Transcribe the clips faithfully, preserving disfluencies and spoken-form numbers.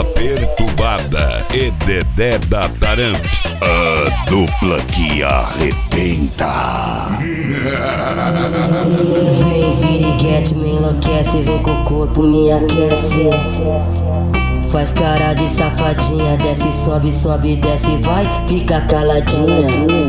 Elba Perturbada e Dedé da Taramps, a dupla que arrebenta. Vem piriguete, me enlouquece, vem com o corpo, me aquece. Faz cara de safadinha, desce, sobe, sobe, desce, vai, fica caladinha.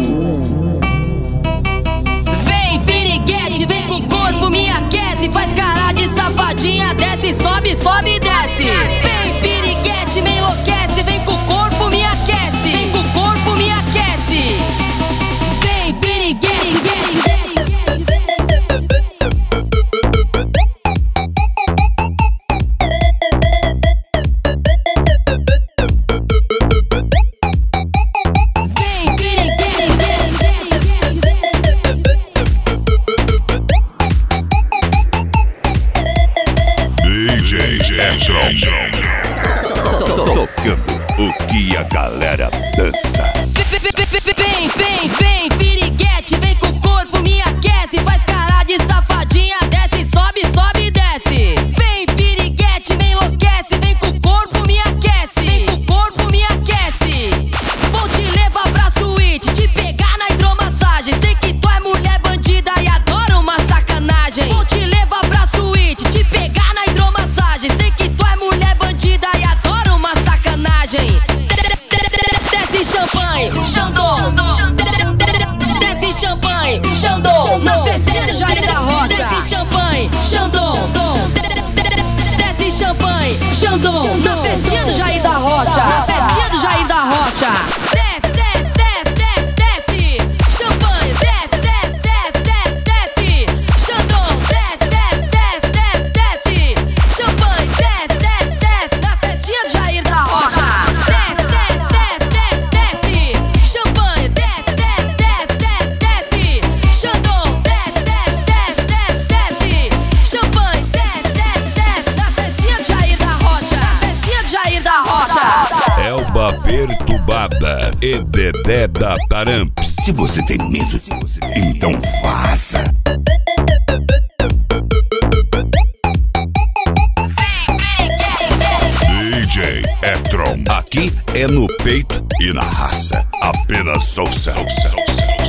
Vem piriguete, vem com o corpo, me aquece. Faz cara de safadinha, desce, sobe, sobe, desce. Vem piriguete, me enlouquece, vem com o corpo, me aquece. Vem com o corpo, me aquece. Vem piriguete, vem, vem. D J Etron, tocando o que a galera dança. Vem, vem, vem, piriguete, vem com o corpo, me aquece. Faz cara de safadinha, desce, sobe, sobe, desce. Vem, piriguete, me enlouquece, vem com o corpo, me aquece. Vem com o corpo, me aquece. Vou te levar pra suíte, te pegar na hidromassagem. Sei que tu é mulher bandida e adora uma sacanagem. Vou te levar pra suíte, te pegar na hidromassagem. Sei que tu é mulher bandida e adora uma sacanagem. Desce champanhe, Xandão. Desce champanhe, Xandão. Na festinha do Jair da Rocha. Desce champanhe, Xandão. Desce champanhe, Xandão. Na festinha do Jair da Rocha. Na festinha do Jair da Rocha. Desce, desce, desce, desce, desce. Champanhe, desce, desce, desce, desce, desce. Xandão, desce, desce, desce, desce, desce. Champanhe, desce, desce, desce. Na festinha do Jair da Rocha. Desce, desce, desce, desce, desce. Champanhe, desce, desce, desce, desce, desce. Xandão, desce, desce, desce, desce, desce. Champanhe, desce, desce, desce. Na festinha do Jair da Rocha. Na festinha do Jair da Rocha. Elba Perturbada e Dedé da Taramps. Se você tem medo, então faça. D J Etron, aqui é no peito e na raça, apenas Sousa.